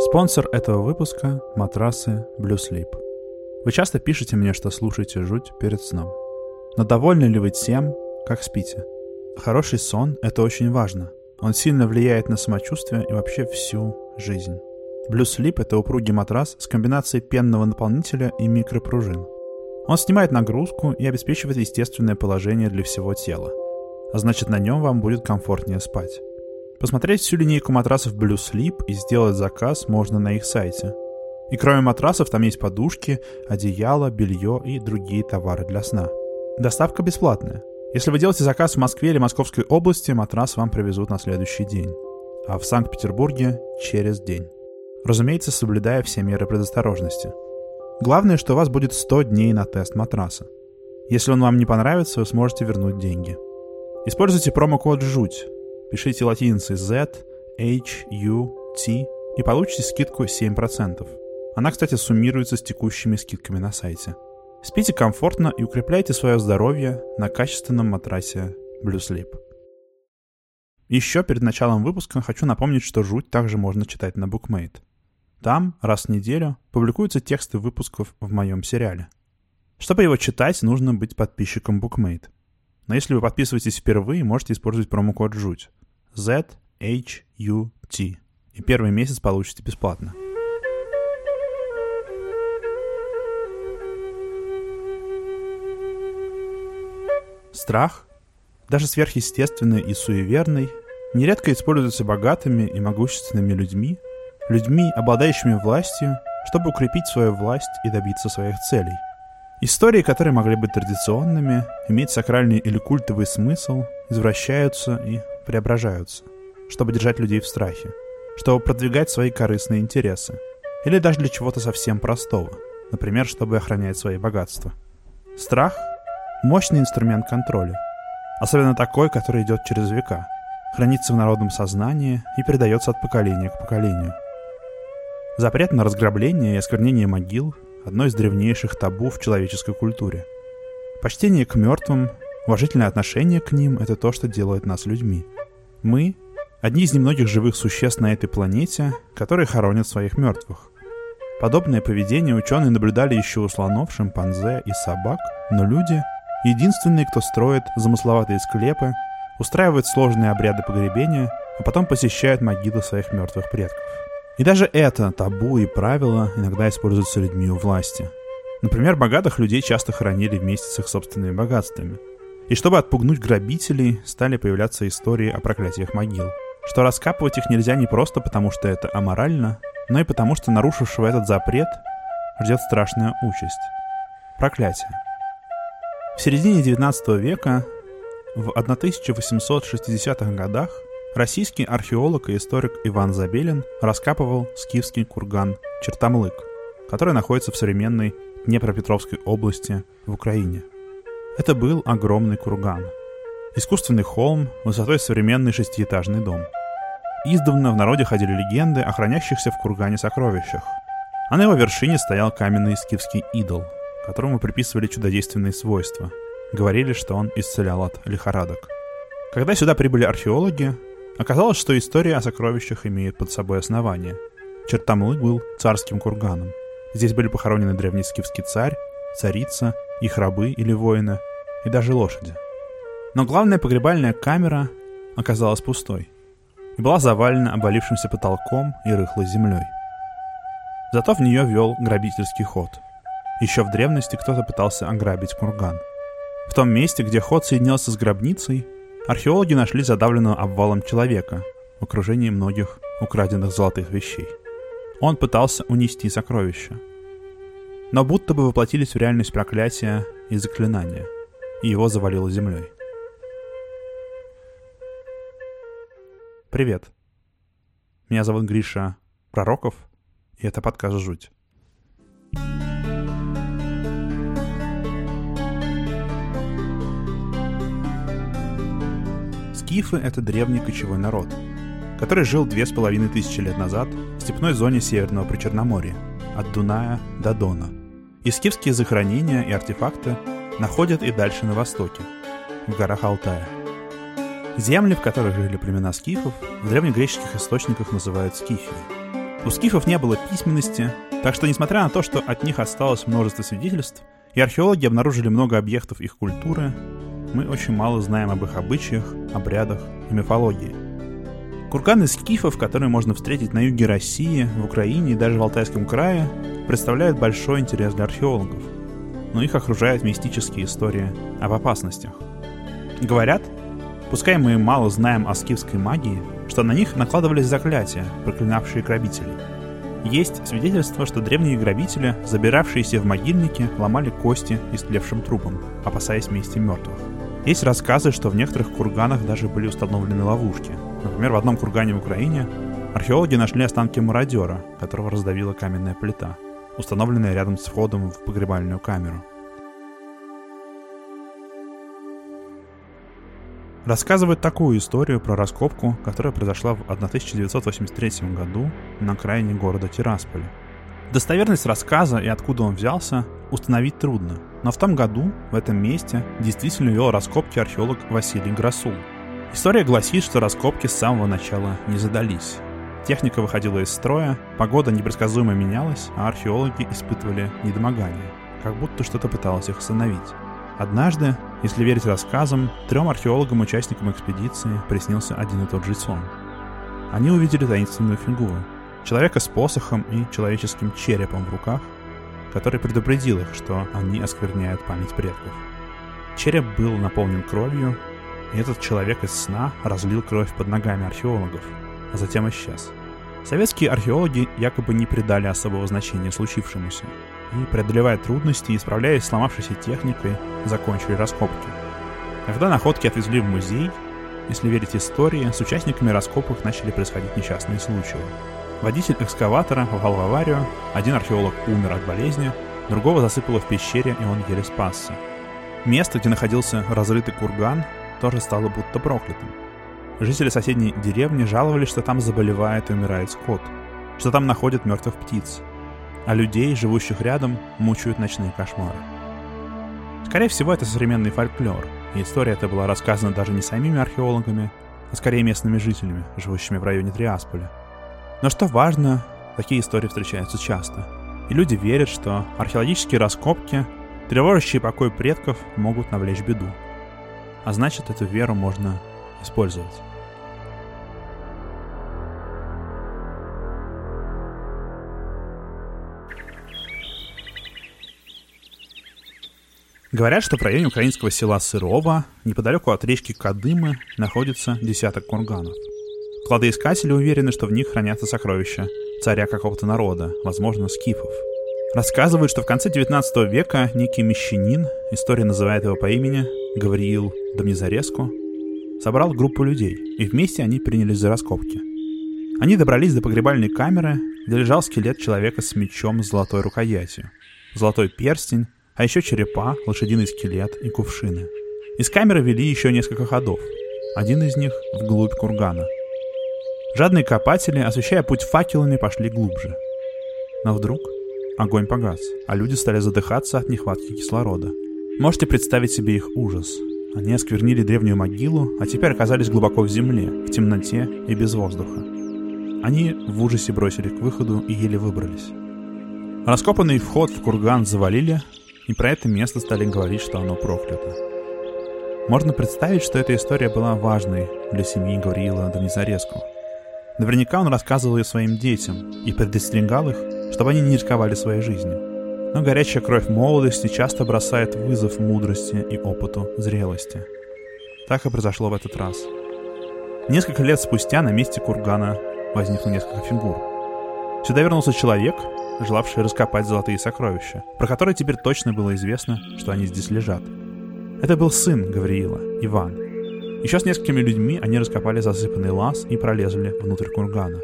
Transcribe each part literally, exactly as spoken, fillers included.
Спонсор этого выпуска – матрасы Blue Sleep. Вы часто пишете мне, что слушаете жуть перед сном. Но довольны ли вы тем, как спите? Хороший сон – это очень важно. Он сильно влияет на самочувствие и вообще всю жизнь. Blue Sleep – это упругий матрас с комбинацией пенного наполнителя и микропружин. Он снимает нагрузку и обеспечивает естественное положение для всего тела. А значит, на нем вам будет комфортнее спать. Посмотреть всю линейку матрасов Blue Sleep и сделать заказ можно на их сайте. И кроме матрасов там есть подушки, одеяло, белье и другие товары для сна. Доставка бесплатная. Если вы делаете заказ в Москве или Московской области, матрас вам привезут на следующий день. А в Санкт-Петербурге через день. Разумеется, соблюдая все меры предосторожности. Главное, что у вас будет сто дней на тест матраса. Если он вам не понравится, вы сможете вернуть деньги. Используйте промокод ЖУТЬ. Пишите латиницей Z, H, U, T и получите скидку семь процентов. Она, кстати, суммируется с текущими скидками на сайте. Спите комфортно и укрепляйте свое здоровье на качественном матрасе Blue Sleep. Еще перед началом выпуска хочу напомнить, что жуть также можно читать на Bookmate. Там раз в неделю публикуются тексты выпусков в моем сериале. Чтобы его читать, нужно быть подписчиком Bookmate. Но если вы подписываетесь впервые, можете использовать промокод ЖУТЬ. Z, H, U, T. И первый месяц получите бесплатно. Страх, даже сверхъестественный и суеверный, нередко используется богатыми и могущественными людьми, людьми, обладающими властью, чтобы укрепить свою власть и добиться своих целей. Истории, которые могли быть традиционными, иметь сакральный или культовый смысл, извращаются и преображаются, чтобы держать людей в страхе, чтобы продвигать свои корыстные интересы, или даже для чего-то совсем простого, например, чтобы охранять свои богатства. Страх – мощный инструмент контроля, особенно такой, который идет через века, хранится в народном сознании и передается от поколения к поколению. Запрет на разграбление и осквернение могил – одно из древнейших табу в человеческой культуре. Почтение к мертвым, уважительное отношение к ним – это то, что делает нас людьми. Мы – одни из немногих живых существ на этой планете, которые хоронят своих мертвых. Подобное поведение ученые наблюдали еще у слонов, шимпанзе и собак, но люди – единственные, кто строит замысловатые склепы, устраивает сложные обряды погребения, а потом посещают могилы своих мертвых предков. И даже это табу и правило иногда используются людьми у власти. Например, богатых людей часто хоронили вместе с их собственными богатствами. И чтобы отпугнуть грабителей, стали появляться истории о проклятиях могил. Что раскапывать их нельзя не просто потому, что это аморально, но и потому, что нарушившего этот запрет ждет страшная участь – проклятие. В середине девятнадцатого века, в тысяча восемьсот шестидесятых годах, российский археолог и историк Иван Забелин раскапывал скифский курган Чертамлык, который находится в современной Днепропетровской области в Украине. Это был огромный курган. Искусственный холм высотой современный шестиэтажный дом. Издавна в народе ходили легенды о хранящихся в кургане сокровищах. А на его вершине стоял каменный скифский идол, которому приписывали чудодейственные свойства. Говорили, что он исцелял от лихорадок. Когда сюда прибыли археологи, оказалось, что история о сокровищах имеет под собой основание. Чертамлык был царским курганом. Здесь были похоронены древний скифский царь, царица, их рабы или воины, и даже лошади. Но главная погребальная камера оказалась пустой и была завалена обвалившимся потолком и рыхлой землей. Зато в нее вел грабительский ход. Еще в древности кто-то пытался ограбить курган. В том месте, где ход соединялся с гробницей, археологи нашли задавленного обвалом человека в окружении многих украденных золотых вещей. Он пытался унести сокровища. Но будто бы воплотились в реальность проклятия и заклинания, и его завалило землей. Привет. Меня зовут Гриша Пророков, и это подкаст «Жуть». Скифы — это древний кочевой народ, который жил две с половиной тысячи лет назад в степной зоне Северного Причерноморья, от Дуная до Дона. И скифские захоронения и артефакты находят и дальше на востоке, в горах Алтая. Земли, в которых жили племена скифов, в древнегреческих источниках называют Скифией. У скифов не было письменности, так что, несмотря на то, что от них осталось множество свидетельств, и археологи обнаружили много объектов их культуры, мы очень мало знаем об их обычаях, обрядах и мифологии. Курганы скифов, которые можно встретить на юге России, в Украине и даже в Алтайском крае, представляют большой интерес для археологов, но их окружают мистические истории об опасностях. Говорят, пускай мы мало знаем о скифской магии, что на них накладывались заклятия, проклинавшие грабителей. Есть свидетельство, что древние грабители, забиравшиеся в могильники, ломали кости истлевшим трупам, опасаясь мести мертвых. Есть рассказы, что в некоторых курганах даже были установлены ловушки. Например, в одном кургане в Украине археологи нашли останки мародера, которого раздавила каменная плита, установленная рядом с входом в погребальную камеру. Рассказывают такую историю про раскопку, которая произошла в тысяча девятьсот восемьдесят третьем году на окраине города Тирасполя. Достоверность рассказа и откуда он взялся установить трудно, но в том году в этом месте действительно вел раскопки археолог Василий Грасул. История гласит, что раскопки с самого начала не задались. Техника выходила из строя, погода непредсказуемо менялась, а археологи испытывали недомогание, как будто что-то пыталось их остановить. Однажды, если верить рассказам, трем археологам-участникам экспедиции приснился один и тот же сон. Они увидели таинственную фигуру, человека с посохом и человеческим черепом в руках, который предупредил их, что они оскверняют память предков. Череп был наполнен кровью, и этот человек из сна разлил кровь под ногами археологов, а затем исчез. Советские археологи якобы не придали особого значения случившемуся и, преодолевая трудности и справляясь с сломавшейся техникой, закончили раскопки. Когда находки отвезли в музей, если верить истории, с участниками раскопок начали происходить несчастные случаи. Водитель экскаватора попал в аварию, один археолог умер от болезни, другого засыпало в пещере, и он еле спасся. Место, где находился разрытый курган, тоже стало будто проклятым. Жители соседней деревни жаловались, что там заболевает и умирает скот, что там находят мертвых птиц, а людей, живущих рядом, мучают ночные кошмары. Скорее всего, это современный фольклор, и история эта была рассказана даже не самими археологами, а скорее местными жителями, живущими в районе Триасполя. Но что важно, такие истории встречаются часто, и люди верят, что археологические раскопки, тревожащие покой предков, могут навлечь беду. А значит, эту веру можно использовать. Говорят, что в районе украинского села Сырова, неподалеку от речки Кадымы, находится десяток курганов. Кладоискатели уверены, что в них хранятся сокровища царя какого-то народа, возможно, скифов. Рассказывают, что в конце девятнадцатого века некий мещанин, история называет его по имени Гавриил Домнезареску, собрал группу людей, и вместе они принялись за раскопки. Они добрались до погребальной камеры, где лежал скелет человека с мечом с золотой рукоятью, золотой перстень, а еще черепа, лошадиный скелет и кувшины. Из камеры вели еще несколько ходов, один из них вглубь кургана. Жадные копатели, освещая путь факелами, пошли глубже. Но вдруг огонь погас, а люди стали задыхаться от нехватки кислорода. Можете представить себе их ужас. Они осквернили древнюю могилу, а теперь оказались глубоко в земле, в темноте и без воздуха. Они в ужасе бросили к выходу и еле выбрались. Раскопанный вход в курган завалили, и про это место стали говорить, что оно проклято. Можно представить, что эта история была важной для семьи Гавриила Домнезареску. Наверняка он рассказывал ее своим детям и предостерегал их, чтобы они не рисковали своей жизнью. Но горячая кровь молодости часто бросает вызов мудрости и опыту зрелости. Так и произошло в этот раз. Несколько лет спустя на месте кургана возникло несколько фигур. Сюда вернулся человек, желавший раскопать золотые сокровища, про которые теперь точно было известно, что они здесь лежат. Это был сын Гавриила, Иван. Еще с несколькими людьми они раскопали засыпанный лаз и пролезли внутрь кургана.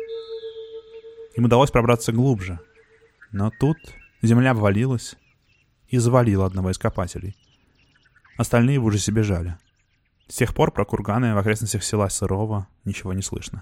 Им удалось пробраться глубже, но тут земля обвалилась и завалила одного из копателей. Остальные в ужасе бежали. С тех пор про курганы в окрестностях села Сырова ничего не слышно.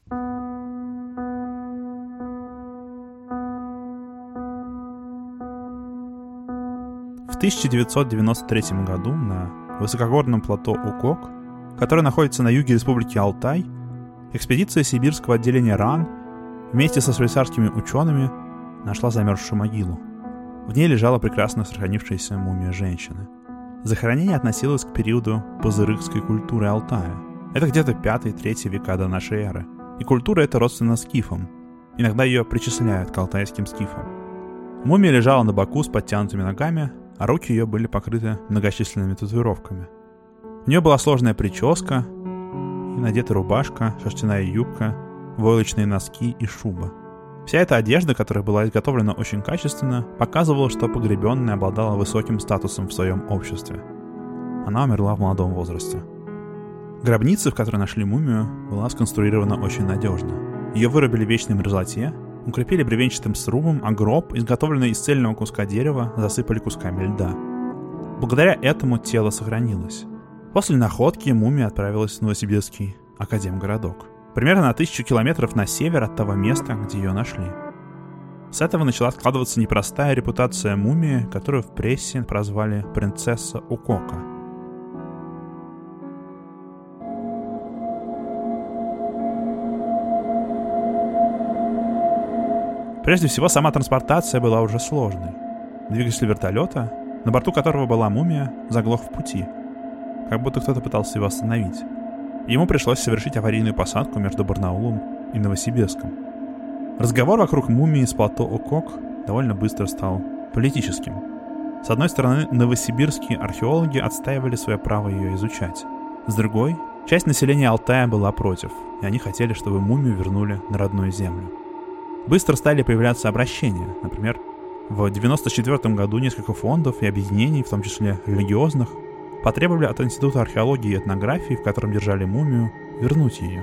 В тысяча девятьсот девяносто третьем году на высокогорном плато Укок, которое находится на юге республики Алтай, экспедиция сибирского отделения РАН вместе со швейцарскими учеными нашла замерзшую могилу. В ней лежала прекрасно сохранившаяся мумия женщины. Захоронение относилось к периоду пазырыкской культуры Алтая. Это где-то пятый-третий века до нашей эры. И культура эта родственна скифам. Иногда ее причисляют к алтайским скифам. Мумия лежала на боку с подтянутыми ногами, а руки ее были покрыты многочисленными татуировками. У нее была сложная прическа, и надета рубашка, шерстяная юбка, войлочные носки и шуба. Вся эта одежда, которая была изготовлена очень качественно, показывала, что погребенная обладала высоким статусом в своем обществе. Она умерла в молодом возрасте. Гробница, в которой нашли мумию, была сконструирована очень надежно. Ее вырубили в вечной мерзлоте, укрепили бревенчатым срубом, а гроб, изготовленный из цельного куска дерева, засыпали кусками льда. Благодаря этому тело сохранилось. После находки мумия отправилась в Новосибирский академгородок. Примерно на тысячу километров на север от того места, где ее нашли. С этого начала складываться непростая репутация мумии, которую в прессе прозвали «принцесса Укока». Прежде всего, сама транспортация была уже сложной. Двигатель вертолета, на борту которого была мумия, заглох в пути, как будто кто-то пытался его остановить. Ему пришлось совершить аварийную посадку между Барнаулом и Новосибирском. Разговор вокруг мумии с плато Укок довольно быстро стал политическим. С одной стороны, новосибирские археологи отстаивали свое право ее изучать. С другой, часть населения Алтая была против, и они хотели, чтобы мумию вернули на родную землю. Быстро стали появляться обращения. Например, в девяносто четвёртом году несколько фондов и объединений, в том числе религиозных, потребовали от Института археологии и этнографии, в котором держали мумию, вернуть ее.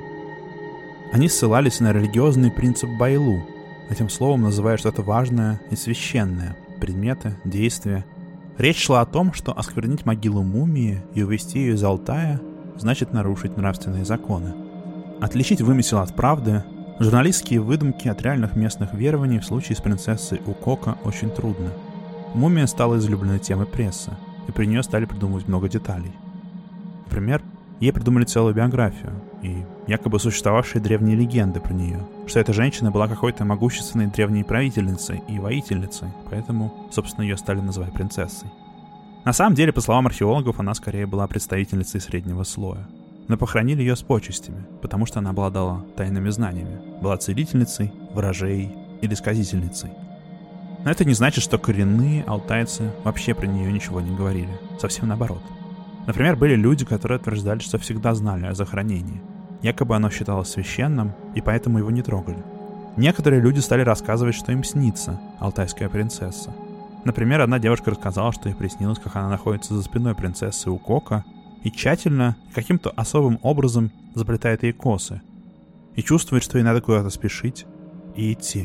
Они ссылались на религиозный принцип байлу, этим словом называя что-то важное и священное, предметы, действия. Речь шла о том, что осквернить могилу мумии и увезти ее из Алтая значит нарушить нравственные законы. Отличить вымысел от правды, журналистские выдумки от реальных местных верований в случае с принцессой Укока очень трудно. Мумия стала излюбленной темой прессы, и при нее стали придумывать много деталей. Например, ей придумали целую биографию и якобы существовавшие древние легенды про нее, что эта женщина была какой-то могущественной древней правительницей и воительницей, поэтому, собственно, ее стали называть принцессой. На самом деле, по словам археологов, она скорее была представительницей среднего слоя. Но похоронили ее с почестями, потому что она обладала тайными знаниями, была целительницей, ворожеей или сказительницей. Но это не значит, что коренные алтайцы вообще про нее ничего не говорили. Совсем наоборот. Например, были люди, которые утверждали, что всегда знали о захоронении. Якобы оно считалось священным, и поэтому его не трогали. Некоторые люди стали рассказывать, что им снится алтайская принцесса. Например, одна девушка рассказала, что ей приснилось, как она находится за спиной принцессы Укока и тщательно, каким-то особым образом заплетает ей косы. И чувствует, что ей надо куда-то спешить и идти.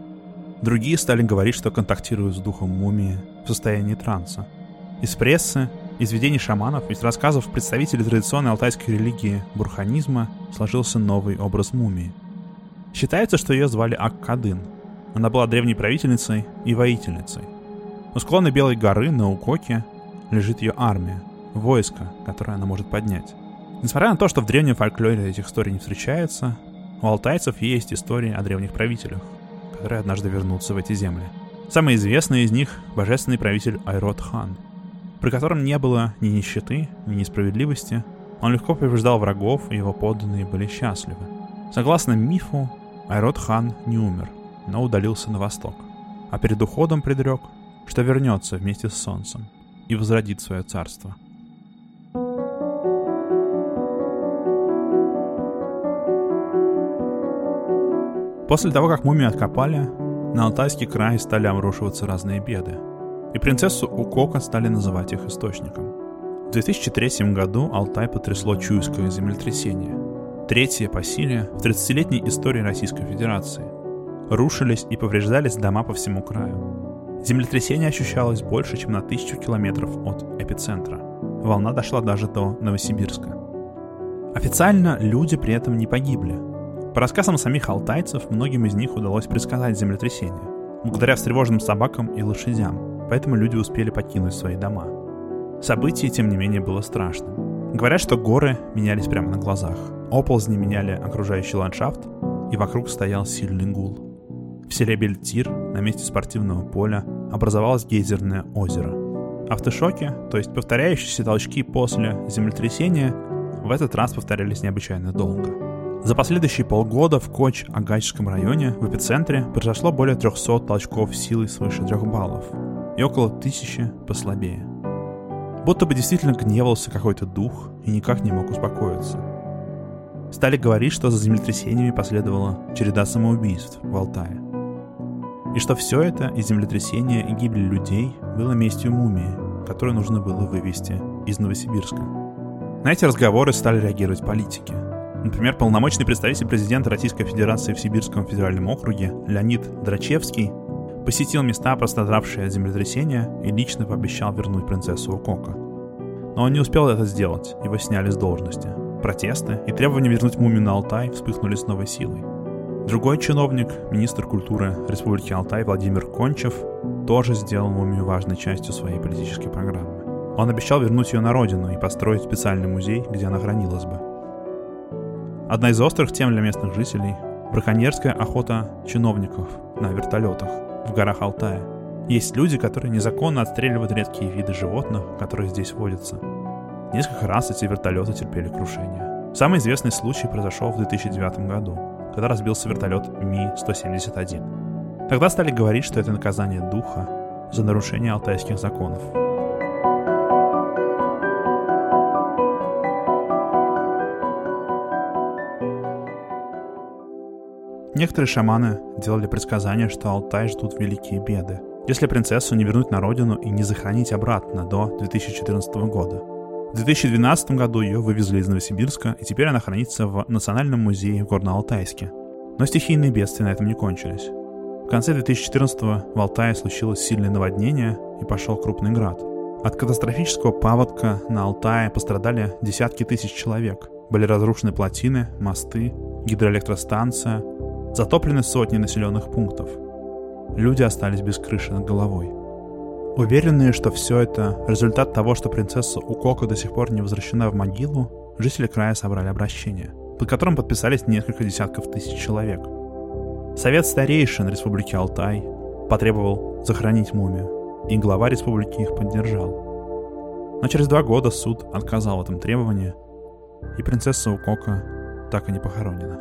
Другие стали говорить, что контактируют с духом мумии в состоянии транса. Из прессы, из видений шаманов, из рассказов представителей традиционной алтайской религии бурханизма сложился новый образ мумии. Считается, что ее звали Ак-Кадын. Она была древней правительницей и воительницей. У склона Белой горы на Укоке лежит ее армия, войско, которое она может поднять. Несмотря на то, что в древнем фольклоре этих историй не встречается, у алтайцев есть истории о древних правителях, которые однажды вернутся в эти земли. Самый известный из них — божественный правитель Айрод-хан, при котором не было ни нищеты, ни несправедливости. Он легко побеждал врагов, и его подданные были счастливы. Согласно мифу, Айрод-хан не умер, но удалился на восток, а перед уходом предрек, что вернется вместе с солнцем и возродит свое царство. После того, как мумию откопали, на Алтайский край стали обрушиваться разные беды, и принцессу Укока стали называть их источником. В две тысячи третьем году Алтай потрясло Чуйское землетрясение, третье по силе в тридцатилетней истории Российской Федерации. Рушились и повреждались дома по всему краю. Землетрясение ощущалось больше, чем на тысячу километров от эпицентра. Волна дошла даже до Новосибирска. Официально люди при этом не погибли. По рассказам самих алтайцев, многим из них удалось предсказать землетрясение, благодаря встревоженным собакам и лошадям, поэтому люди успели покинуть свои дома. Событие, тем не менее, было страшным. Говорят, что горы менялись прямо на глазах, оползни меняли окружающий ландшафт, и вокруг стоял сильный гул. В селе Бельтир на месте спортивного поля образовалось гейзерное озеро. Автошоки, то есть повторяющиеся толчки после землетрясения, в этот раз повторялись необычайно долго. За последующие полгода в Коч-Агачском районе в эпицентре произошло более трехсот толчков силой свыше трех баллов и около тысячи послабее. Будто бы действительно гневался какой-то дух и никак не мог успокоиться. Стали говорить, что за землетрясениями последовала череда самоубийств в Алтае. И что все это, и землетрясения, и гибель людей, было местью мумии, которую нужно было вывести из Новосибирска. На эти разговоры стали реагировать политики. Например, полномочный представитель президента Российской Федерации в Сибирском федеральном округе Леонид Драчевский посетил места, пострадавшие от землетрясения, и лично пообещал вернуть принцессу Укоко. Но он не успел это сделать, его сняли с должности. Протесты и требования вернуть мумию на Алтай вспыхнули с новой силой. Другой чиновник, министр культуры Республики Алтай Владимир Кончев, тоже сделал мумию важной частью своей политической программы. Он обещал вернуть ее на родину и построить специальный музей, где она хранилась бы. Одна из острых тем для местных жителей – браконьерская охота чиновников на вертолетах в горах Алтая. Есть люди, которые незаконно отстреливают редкие виды животных, которые здесь водятся. Несколько раз эти вертолеты терпели крушение. Самый известный случай произошел в две тысячи девятом году, когда разбился вертолет Ми сто семьдесят один. Тогда стали говорить, что это наказание духа за нарушение алтайских законов. Некоторые шаманы делали предсказания, что Алтай ждут великие беды, если принцессу не вернуть на родину и не захоронить обратно до две тысячи четырнадцатого года. В две тысячи двенадцатом году ее вывезли из Новосибирска, и теперь она хранится в Национальном музее в Горно-Алтайске. Но стихийные бедствия на этом не кончились. В конце две тысячи четырнадцатого в Алтае случилось сильное наводнение и пошел крупный град. От катастрофического паводка на Алтае пострадали десятки тысяч человек. Были разрушены плотины, мосты, гидроэлектростанция, затоплены сотни населенных пунктов. Люди остались без крыши над головой. Уверенные, что все это результат того, что принцесса Укоко до сих пор не возвращена в могилу, жители края собрали обращение, под которым подписались несколько десятков тысяч человек. Совет старейшин Республики Алтай потребовал захоронить мумию, и глава республики их поддержал. Но через два года суд отказал в этом требовании, и принцесса Укоко так и не похоронена.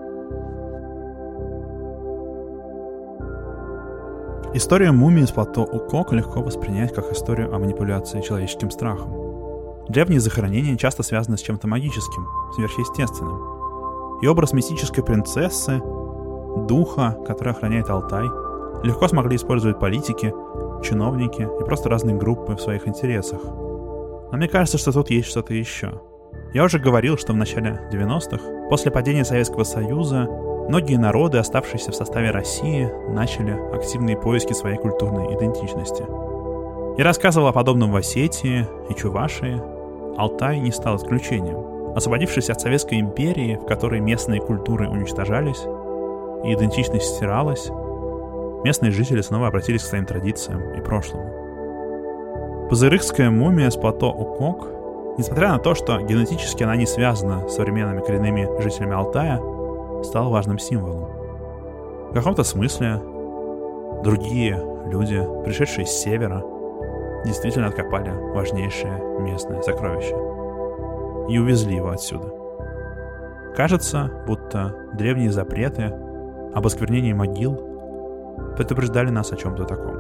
Историю мумии с плато Укоко легко воспринять как историю о манипуляции человеческим страхом. Древние захоронения часто связаны с чем-то магическим, сверхъестественным. И образ мистической принцессы, духа, который охраняет Алтай, легко смогли использовать политики, чиновники и просто разные группы в своих интересах. Но мне кажется, что тут есть что-то еще. Я уже говорил, что в начале девяностых, после падения Советского Союза, многие народы, оставшиеся в составе России, начали активные поиски своей культурной идентичности. Я рассказывал о подобном в Осетии и Чувашии. Алтай не стал исключением. Освободившись от Советской империи, в которой местные культуры уничтожались и идентичность стиралась, местные жители снова обратились к своим традициям и прошлому. Пузырыкская мумия с плато Укок, несмотря на то, что генетически она не связана с современными коренными жителями Алтая, стал важным символом. В каком-то смысле другие люди, пришедшие с севера, действительно откопали важнейшее местное сокровище и увезли его отсюда. Кажется, будто древние запреты об осквернении могил предупреждали нас о чем-то таком.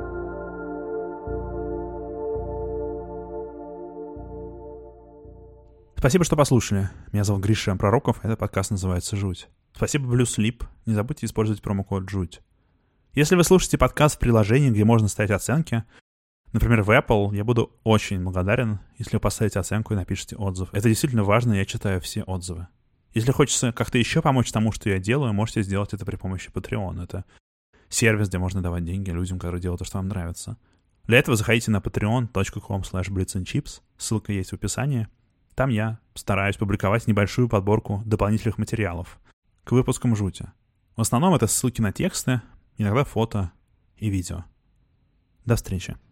Спасибо, что послушали. Меня зовут Гриша Пророков, этот подкаст называется «Жуть». Спасибо Blue Sleep. Не забудьте использовать промокод «Жуть». Если вы слушаете подкаст в приложении, где можно ставить оценки, например, в Apple, я буду очень благодарен, если вы поставите оценку и напишите отзыв. Это действительно важно, я читаю все отзывы. Если хочется как-то еще помочь тому, что я делаю, можете сделать это при помощи Patreon. Это сервис, где можно давать деньги людям, которые делают то, что вам нравится. Для этого заходите на patreon точка com слэш blitz and chips. Ссылка есть в описании. Там я стараюсь публиковать небольшую подборку дополнительных материалов к выпускам «Жути». В основном это ссылки на тексты, иногда фото и видео. До встречи.